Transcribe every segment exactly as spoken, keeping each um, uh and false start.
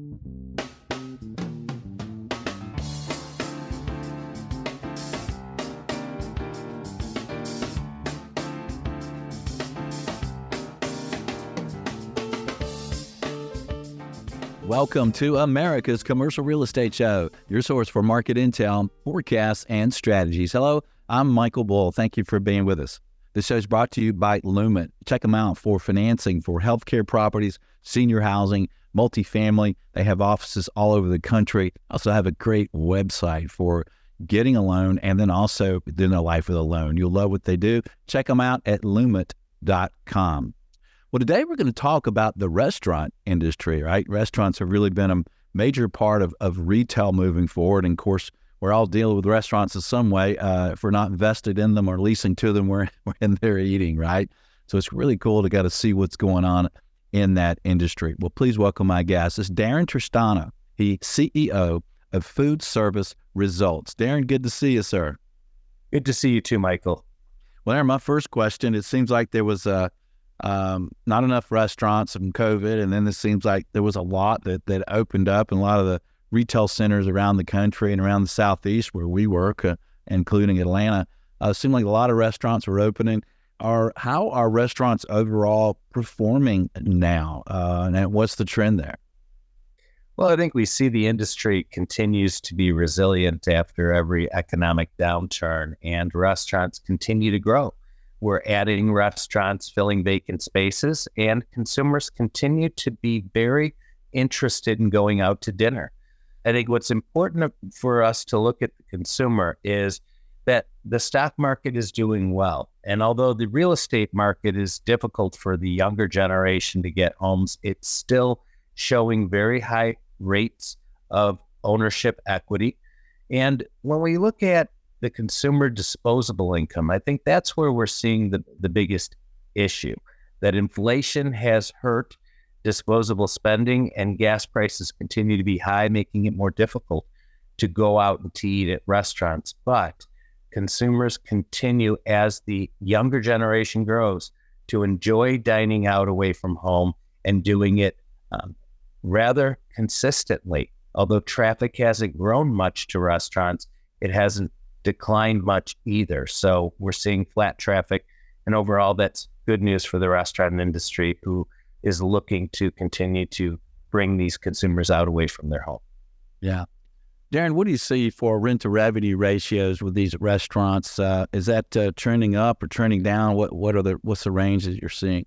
Welcome to America's Commercial Real Estate Show, your source for market intel, forecasts, and strategies. Hello, I'm Michael Bull. Thank you for being with us. This show is brought to you by Lument. Check them out for financing for healthcare properties, senior housing, multifamily. They have offices all over the country. Also have a great website for getting a loan and then also doing a life with a loan. You'll love what they do. Check them out at lument dot com. Well, today we're going to talk about the restaurant industry, right? Restaurants have really been a major part of, of retail moving forward. And of course, we're all dealing with restaurants in some way. Uh, if we're not invested in them or leasing to them, we're, we're in there eating, right? So it's really cool to get to see what's going on in that industry. Well, please welcome my guest. It's Darren Tristano. He's C E O of Food Service Results. Darren, good to see you, sir. Good to see you too, Michael. Well, Darren, my first question, it seems like there was a Um, not enough restaurants from COVID, and then it seems like there was a lot that, that opened up in a lot of the retail centers around the country and around the Southeast where we work, uh, including Atlanta. Uh, it seemed like a lot of restaurants were opening. Are how are restaurants overall performing now, uh, and what's the trend there? Well, I think we see the industry continues to be resilient after every economic downturn, and restaurants continue to grow. We're adding restaurants, filling vacant spaces, and consumers continue to be very interested in going out to dinner. I think what's important for us to look at the consumer is that the stock market is doing well. And although the real estate market is difficult for the younger generation to get homes, it's still showing very high rates of ownership equity. And when we look at the consumer disposable income, I think that's where we're seeing the, the biggest issue, that inflation has hurt disposable spending and gas prices continue to be high, making it more difficult to go out and to eat at restaurants. But consumers continue, as the younger generation grows, to enjoy dining out away from home and doing it um, rather consistently. Although traffic hasn't grown much to restaurants, it hasn't declined much either. So we're seeing flat traffic, and overall that's good news for the restaurant industry, who is looking to continue to bring these consumers out away from their home. Yeah. Darren, what do you see for rent to revenue ratios with these restaurants? Uh, is that uh, trending up or trending down? What what are the what's the range that you're seeing?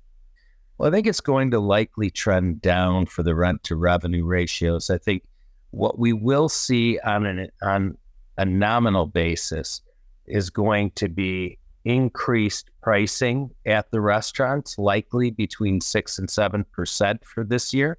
Well, I think it's going to likely trend down for the rent to revenue ratios. I think what we will see on an on a nominal basis is going to be increased pricing at the restaurants, likely between six and seven percent for this year.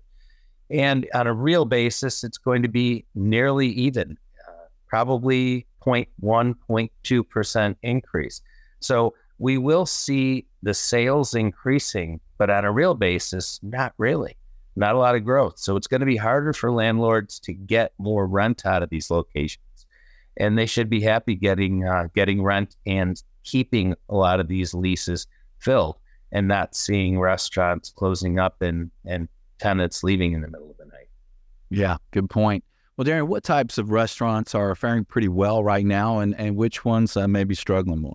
And on a real basis, it's going to be nearly even, uh, probably zero point one, zero point two percent increase. So we will see the sales increasing, but on a real basis, not really, not a lot of growth. So it's going to be harder for landlords to get more rent out of these locations. And they should be happy getting uh, getting rent and keeping a lot of these leases filled, and not seeing restaurants closing up and, and tenants leaving in the middle of the night. Yeah, good point. Well, Darren, what types of restaurants are faring pretty well right now, and, and which ones uh, may be struggling more?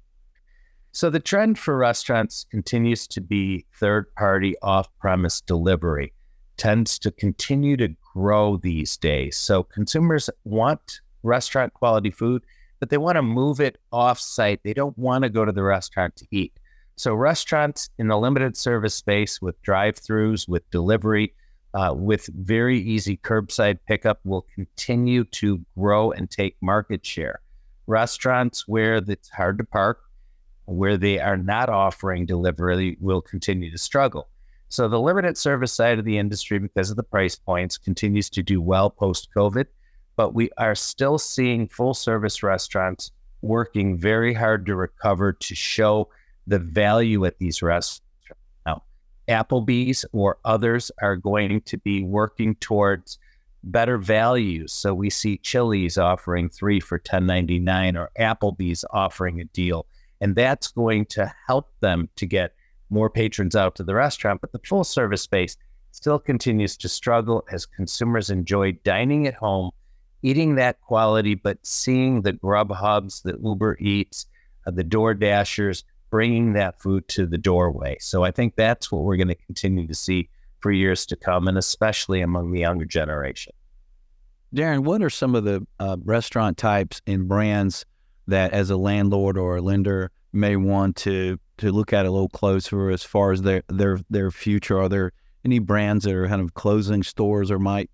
So the trend for restaurants continues to be third-party off-premise delivery, tends to continue to grow these days. So consumers want restaurant quality food, but they want to move it off-site. They don't want to go to the restaurant to eat. So restaurants in the limited service space with drive-throughs, with delivery, uh, with very easy curbside pickup will continue to grow and take market share. Restaurants where it's hard to park, where they are not offering delivery, will continue to struggle. So the limited service side of the industry, because of the price points, continues to do well post-COVID. But we are still seeing full-service restaurants working very hard to recover, to show the value at these restaurants. Now, Applebee's or others are going to be working towards better values. So we see Chili's offering three for ten ninety-nine, or Applebee's offering a deal. And that's going to help them to get more patrons out to the restaurant. But the full-service space still continues to struggle as consumers enjoy dining at home, eating that quality, but seeing the Grubhubs, the Uber Eats, uh, the DoorDashers bringing that food to the doorway. So I think that's what we're going to continue to see for years to come, and especially among the younger generation. Darren, what are some of the uh, restaurant types and brands that as a landlord or a lender may want to to look at a little closer as far as their their their future? Are there any brands that are kind of closing stores or might?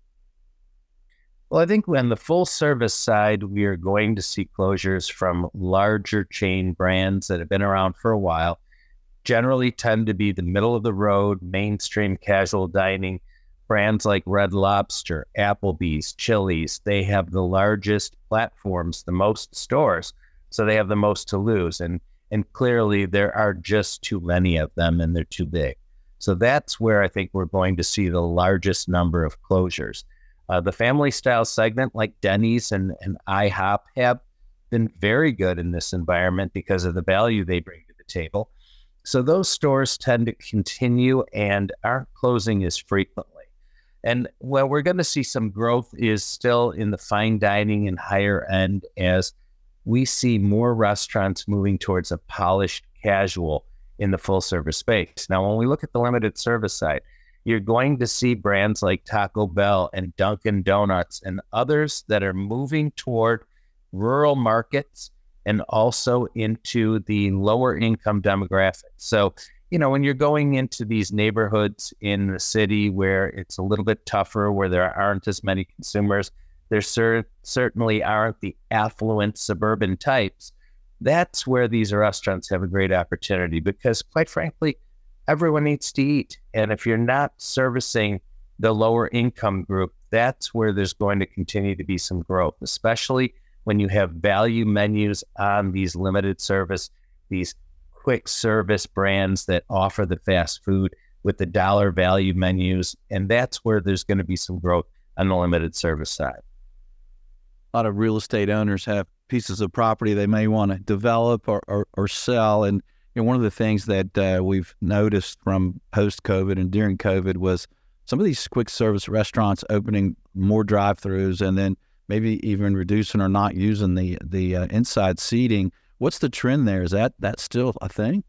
Well, I think on the full service side, we are going to see closures from larger chain brands that have been around for a while, generally tend to be the middle of the road, mainstream casual dining. Brands like Red Lobster, Applebee's, Chili's, they have the largest platforms, the most stores, so they have the most to lose. And and clearly there are just too many of them and they're too big. So that's where I think we're going to see the largest number of closures. Uh, the family style segment like Denny's and, and IHOP have been very good in this environment because of the value they bring to the table. So those stores tend to continue and aren't closing as frequently. And where we're going to see some growth is still in the fine dining and higher end, as we see more restaurants moving towards a polished casual in the full service space. Now, when we look at the limited service side, you're going to see brands like Taco Bell and Dunkin' Donuts and others that are moving toward rural markets and also into the lower income demographics. So, you know, when you're going into these neighborhoods in the city where it's a little bit tougher, where there aren't as many consumers, there cer- certainly aren't the affluent suburban types. That's where these restaurants have a great opportunity because, quite frankly, everyone needs to eat. And if you're not servicing the lower income group, that's where there's going to continue to be some growth, especially when you have value menus on these limited service, these quick service brands that offer the fast food with the dollar value menus. And that's where there's going to be some growth on the limited service side. A lot of real estate owners have pieces of property they may want to develop or, or, or sell. And you know, one of the things that uh, we've noticed from post-COVID and during COVID was some of these quick service restaurants opening more drive-throughs and then maybe even reducing or not using the the uh, inside seating. What's the trend there? Is that that's still a thing?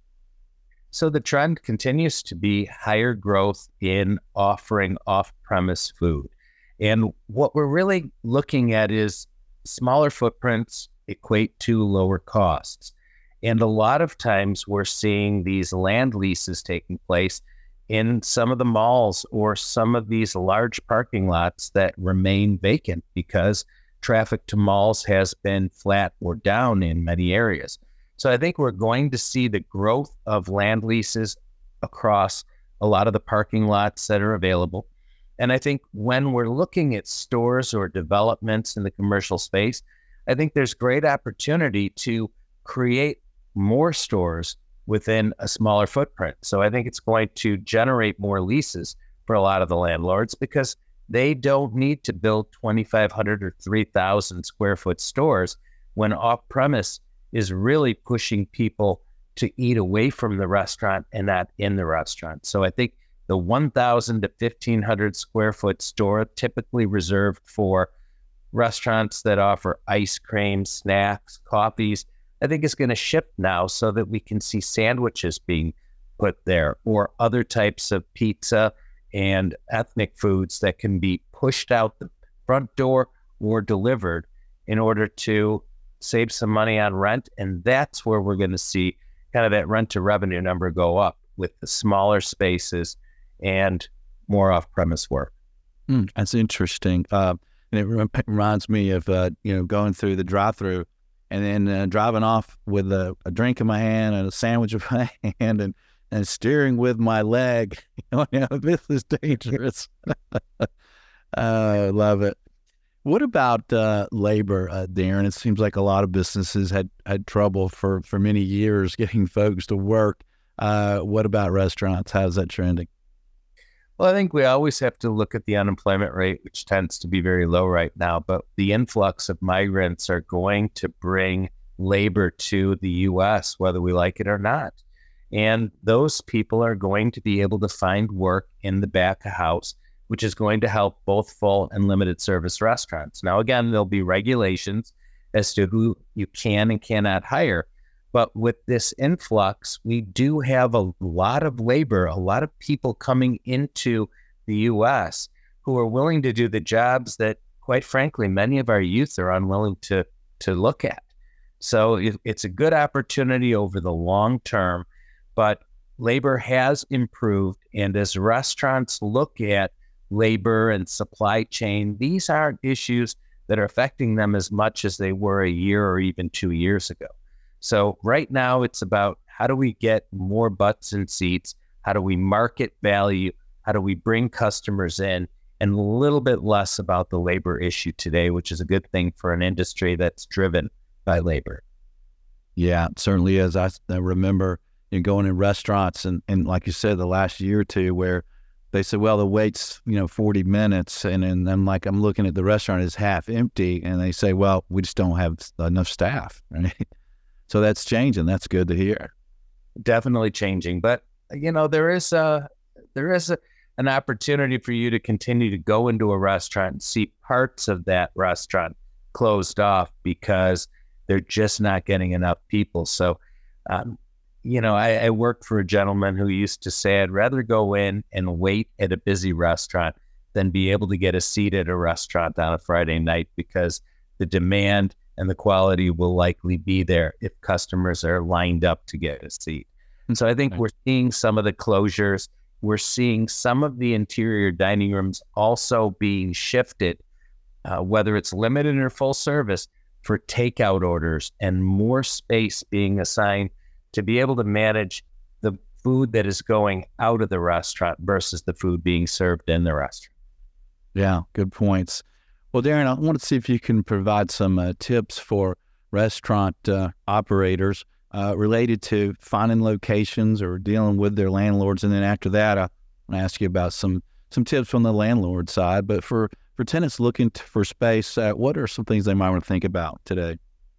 So the trend continues to be higher growth in offering off-premise food. And what we're really looking at is smaller footprints equate to lower costs. And a lot of times we're seeing these land leases taking place in some of the malls or some of these large parking lots that remain vacant because traffic to malls has been flat or down in many areas. So I think we're going to see the growth of land leases across a lot of the parking lots that are available. And I think when we're looking at stores or developments in the commercial space, I think there's great opportunity to create more stores within a smaller footprint. So I think it's going to generate more leases for a lot of the landlords because they don't need to build twenty-five hundred or three thousand square foot stores when off-premise is really pushing people to eat away from the restaurant and not in the restaurant. So I think the one thousand to fifteen hundred square foot store typically reserved for restaurants that offer ice cream, snacks, coffees, I think is going to shift now so that we can see sandwiches being put there or other types of pizza and ethnic foods that can be pushed out the front door or delivered in order to save some money on rent. And that's where we're going to see kind of that rent to revenue number go up with the smaller spaces and more off-premise work. Mm, that's interesting. Uh, and it re- reminds me of, uh, you know, going through the drive-through and then uh, driving off with a, a drink in my hand and a sandwich in my hand and, and steering with my leg. You know, this is dangerous. uh, I love it. What about uh, labor, uh, Darren? It seems like a lot of businesses had, had trouble for, for many years getting folks to work. Uh, what about restaurants? How's that trending? Well, I think we always have to look at the unemployment rate, which tends to be very low right now, but the influx of migrants are going to bring labor to the U S, whether we like it or not. And those people are going to be able to find work in the back of house, which is going to help both full and limited service restaurants. Now, again, there'll be regulations as to who you can and cannot hire. But with this influx, we do have a lot of labor, a lot of people coming into the U S who are willing to do the jobs that, quite frankly, many of our youth are unwilling to, to look at. So it, it's a good opportunity over the long term, but labor has improved. And as restaurants look at labor and supply chain, these aren't issues that are affecting them as much as they were a year or even two years ago. So right now it's about how do we get more butts in seats? How do we market value? How do we bring customers in? And a little bit less about the labor issue today, which is a good thing for an industry that's driven by labor. Yeah, it certainly is. I, I remember you know, going in restaurants and, and like you said, the last year or two where they said, well, the wait's, you know, forty minutes. And then I'm like, I'm looking at the restaurant, it's half empty. And they say, well, we just don't have enough staff. Right? So that's changing. That's good to hear. Definitely changing. But, you know, there is a, there is a, an opportunity for you to continue to go into a restaurant and see parts of that restaurant closed off because they're just not getting enough people. So, um, you know, I, I worked for a gentleman who used to say, I'd rather go in and wait at a busy restaurant than be able to get a seat at a restaurant on a Friday night, because the demand and the quality will likely be there if customers are lined up to get a seat. And so I think we're seeing some of the closures. We're seeing some of the interior dining rooms also being shifted, uh, whether it's limited or full service, for takeout orders, and more space being assigned to be able to manage the food that is going out of the restaurant versus the food being served in the restaurant. Yeah, good points. Well, Darren, I want to see if you can provide some uh, tips for restaurant uh, operators uh, related to finding locations or dealing with their landlords. And then after that, I want to ask you about some some tips from the landlord side. But for, for tenants looking t- for space, uh, what are some things they might want to think about today?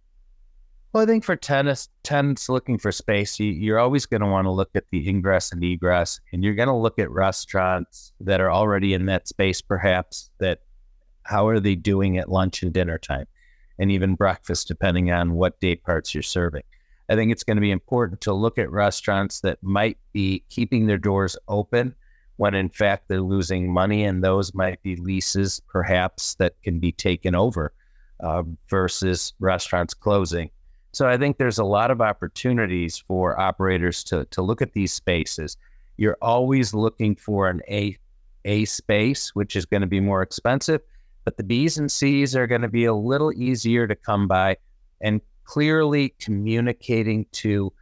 Well, I think for tenants, tenants looking for space, you, you're always going to want to look at the ingress and egress, and you're going to look at restaurants that are already in that space, perhaps, that how are they doing at lunch and dinner time, and even breakfast, depending on what day parts you're serving. I think it's going to be important to look at restaurants that might be keeping their doors open when in fact they're losing money, and those might be leases, perhaps, that can be taken over uh, versus restaurants closing. So I think there's a lot of opportunities for operators to to look at these spaces. You're always looking for an A, A space, which is going to be more expensive, but the B's and C's are going to be a little easier to come by, and clearly communicating to,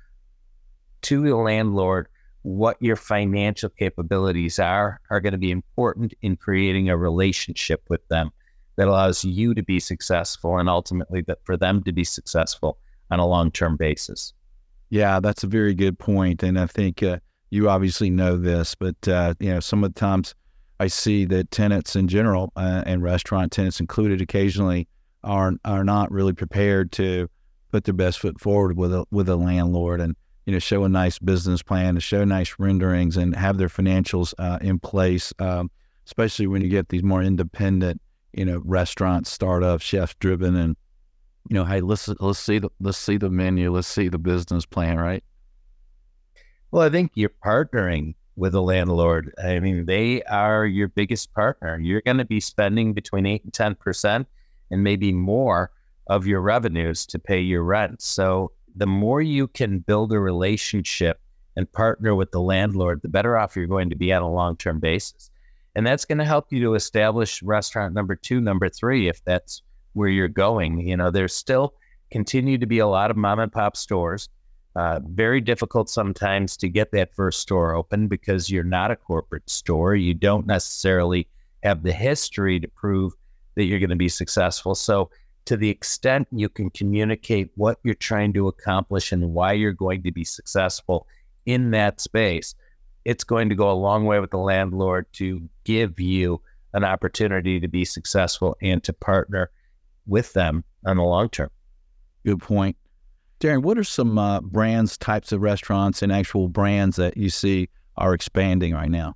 to the landlord what your financial capabilities are, are going to be important in creating a relationship with them that allows you to be successful, and ultimately that for them to be successful on a long-term basis. Yeah, that's a very good point. And I think uh, you obviously know this, but uh, you know, some of the times I see that tenants in general, uh, and restaurant tenants included occasionally, are are not really prepared to put their best foot forward with a with a landlord, and you know, show a nice business plan, to show nice renderings, and have their financials uh, in place. Um, especially when you get these more independent, you know, restaurants, startup, chef driven, and you know, hey, let's let's see the let's see the menu, let's see the business plan, right? Well, I think you're partnering with a landlord. I mean, they are your biggest partner. You're going to be spending between eight and ten percent, and maybe more, of your revenues to pay your rent. So the more you can build a relationship and partner with the landlord, the better off you're going to be on a long-term basis. And that's going to help you to establish restaurant number two, number three, if that's where you're going. You know, there's still continue to be a lot of mom and pop stores. Uh, very difficult sometimes to get that first store open because you're not a corporate store. You don't necessarily have the history to prove that you're going to be successful. So to the extent you can communicate what you're trying to accomplish and why you're going to be successful in that space, it's going to go a long way with the landlord to give you an opportunity to be successful and to partner with them on the long term. Good point. Darren, what are some uh, brands, types of restaurants, and actual brands that you see are expanding right now?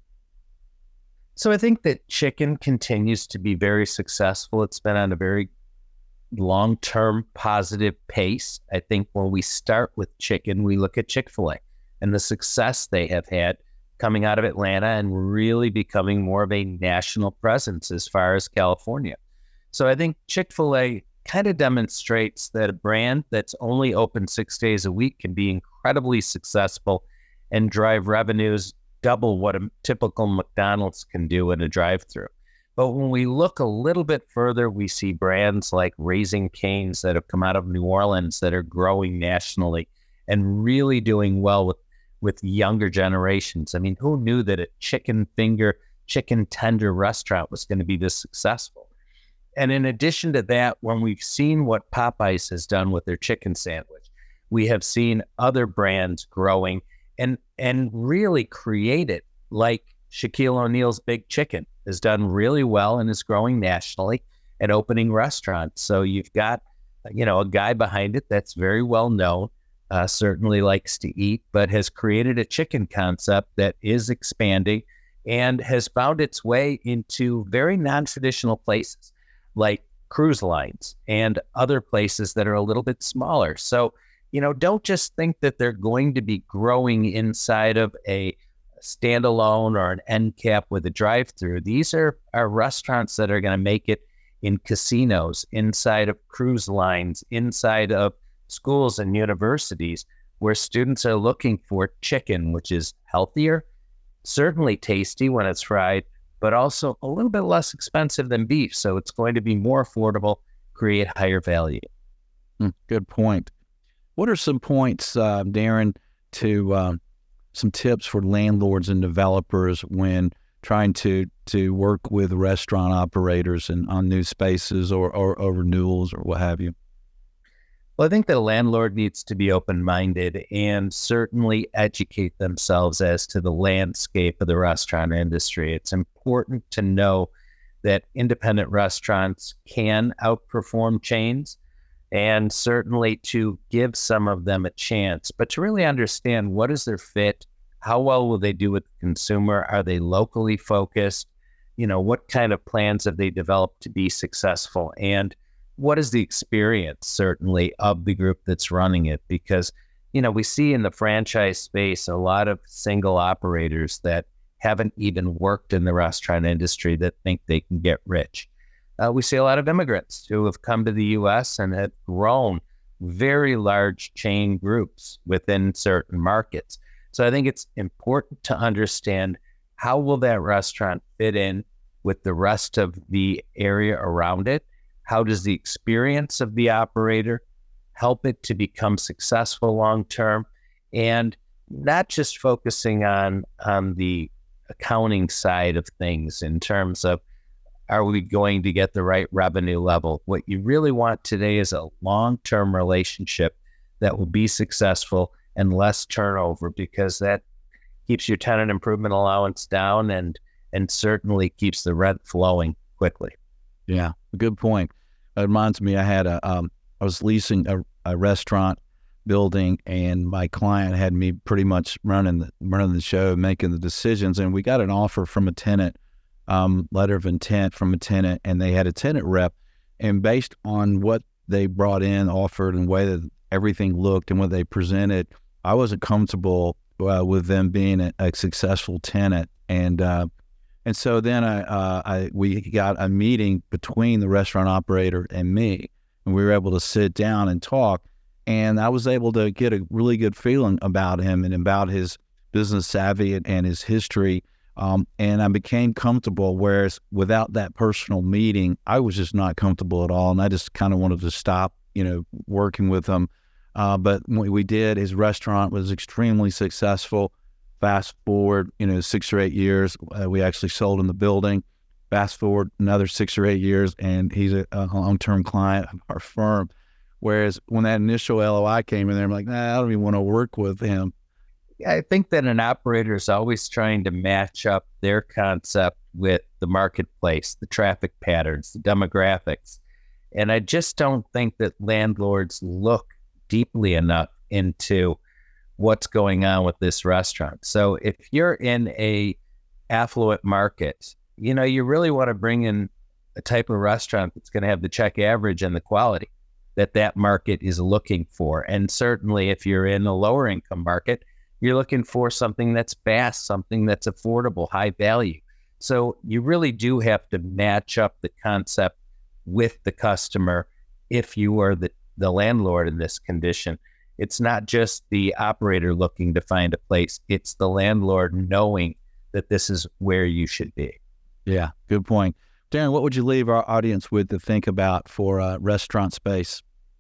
So I think that chicken continues to be very successful. It's been on a very long-term positive pace. I think when we start with chicken, we look at Chick-fil-A and the success they have had coming out of Atlanta and really becoming more of a national presence as far as California. So I think Chick-fil-A kind of demonstrates that a brand that's only open six days a week can be incredibly successful and drive revenues double what a typical McDonald's can do in a drive-thru. But when we look a little bit further, we see brands like Raising Cane's that have come out of New Orleans that are growing nationally and really doing well with, with younger generations. I mean, who knew that a chicken finger, chicken tender restaurant was going to be this successful? And in addition to that, when we've seen what Popeyes has done with their chicken sandwich, we have seen other brands growing and and really created, like Shaquille O'Neal's Big Chicken has done really well and is growing nationally and opening restaurants. So you've got, you know, a guy behind it that's very well known, uh, certainly likes to eat, but has created a chicken concept that is expanding and has found its way into very non-traditional places like cruise lines and other places that are a little bit smaller. So, you know, don't just think that they're going to be growing inside of a standalone or an end cap with a drive-through. These are, are restaurants that are going to make it in casinos, inside of cruise lines, inside of schools and universities where students are looking for chicken, which is healthier, certainly tasty when it's fried, but also a little bit less expensive than beef. So it's going to be more affordable, create higher value. Mm, good point. What are some points, uh, Darren, to um, some tips for landlords and developers when trying to to work with restaurant operators and on new spaces or, or, or renewals or what have you? Well, I think the landlord needs to be open-minded and certainly educate themselves as to the landscape of the restaurant industry. It's important to know that independent restaurants can outperform chains, and certainly to give some of them a chance, but to really understand what is their fit, how well will they do with the consumer, are they locally focused, you know, what kind of plans have they developed to be successful, and what is the experience, certainly, of the group that's running it? Because, you know, we see in the franchise space a lot of single operators that haven't even worked in the restaurant industry that think they can get rich. Uh, we see a lot of immigrants who have come to the U S and have grown very large chain groups within certain markets. So I think it's important to understand how will that restaurant fit in with the rest of the area around it? How does the experience of the operator help it to become successful long-term? And not just focusing on, on the accounting side of things in terms of, are we going to get the right revenue level? What you really want today is a long-term relationship that will be successful and less turnover, because that keeps your tenant improvement allowance down and and certainly keeps the rent flowing quickly. Yeah, good point. It reminds me, I had a, um, I was leasing a, a restaurant building, and my client had me pretty much running the, running the show, making the decisions, and we got an offer from a tenant, um, letter of intent from a tenant, and they had a tenant rep, and based on what they brought in, offered, and the way that everything looked and what they presented, I wasn't comfortable uh, with them being a, a successful tenant, and uh, and so then I, uh, I we got a meeting between the restaurant operator and me, and we were able to sit down and talk, and I was able to get a really good feeling about him and about his business savvy and, and his history, um, and I became comfortable, whereas without that personal meeting, I was just not comfortable at all, and I just kind of wanted to stop, you know, working with him. Uh, but when we did, his restaurant was extremely successful. Fast forward, you know, six or eight years, uh, we actually sold in the building. Fast forward another six or eight years, and he's a, a long-term client of our firm. Whereas when that initial L O I came in there, I'm like, nah, I don't even want to work with him. I think that an operator is always trying to match up their concept with the marketplace, the traffic patterns, the demographics. And I just don't think that landlords look deeply enough into what's going on with this restaurant. So if you're in a affluent market, you know, you really want to bring in a type of restaurant that's going to have the check average and the quality that that market is looking for. And certainly if you're in a lower income market, you're looking for something that's fast, something that's affordable, high value. So you really do have to match up the concept with the customer if you are the, the landlord in this condition. It's not just the operator looking to find a place, it's the landlord knowing that this is where you should be. Yeah, good point. Darren, what would you leave our audience with to think about for uh, restaurant space?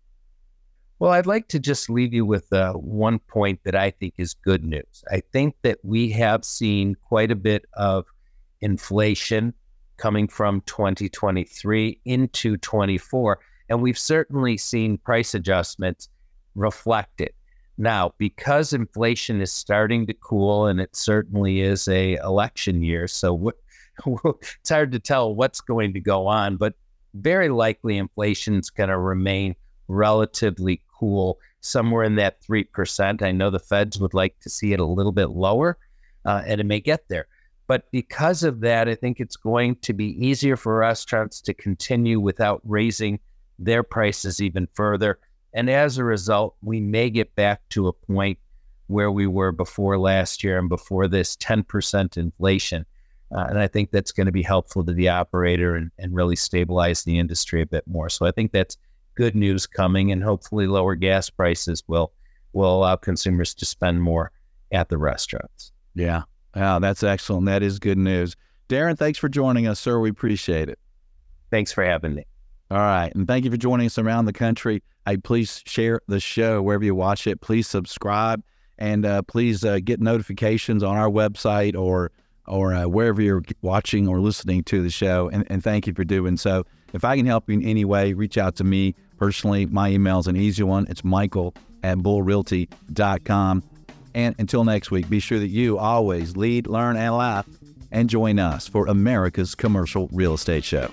Well, I'd like to just leave you with uh, one point that I think is good news. I think that we have seen quite a bit of inflation coming from twenty twenty-three into twenty-four, and we've certainly seen price adjustments reflected. Now, because inflation is starting to cool, and it certainly is a election year, so what, it's hard to tell what's going to go on, but very likely inflation is going to remain relatively cool, somewhere in that three percent. I know the Feds would like to see it a little bit lower, uh, and it may get there. But because of that, I think it's going to be easier for restaurants to continue without raising their prices even further. And as a result, we may get back to a point where we were before last year and before this ten percent inflation. Uh, and I think that's going to be helpful to the operator and, and really stabilize the industry a bit more. So I think that's good news coming, and hopefully lower gas prices will will allow consumers to spend more at the restaurants. Yeah, wow, that's excellent. That is good news. Darren, thanks for joining us, sir. We appreciate it. Thanks for having me. All right, and thank you for joining us around the country. Hey, please share the show wherever you watch it. Please subscribe, and uh, please uh, get notifications on our website or or uh, wherever you're watching or listening to the show, and, and thank you for doing so. If I can help you in any way, reach out to me personally. My email is an easy one. It's Michael at bull realty dot com. And until next week, be sure that you always lead, learn, and laugh, and join us for America's Commercial Real Estate Show.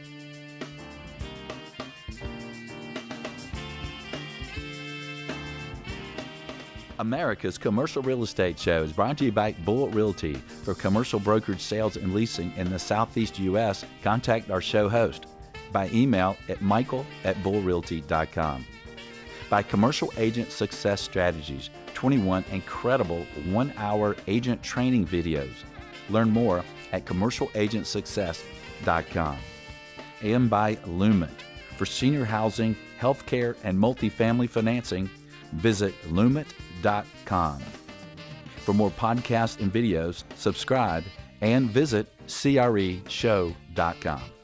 America's Commercial Real Estate Show is brought to you by Bull Realty. For commercial brokerage sales and leasing in the Southeast U S, contact our show host by email at michael at bull realty dot com. By Commercial Agent Success Strategies, twenty-one incredible one-hour agent training videos. Learn more at commercial agent success dot com. And by Lument. For senior housing, healthcare, and multifamily financing, visit lument dot com. For more podcasts and videos, subscribe and visit C R E show dot com.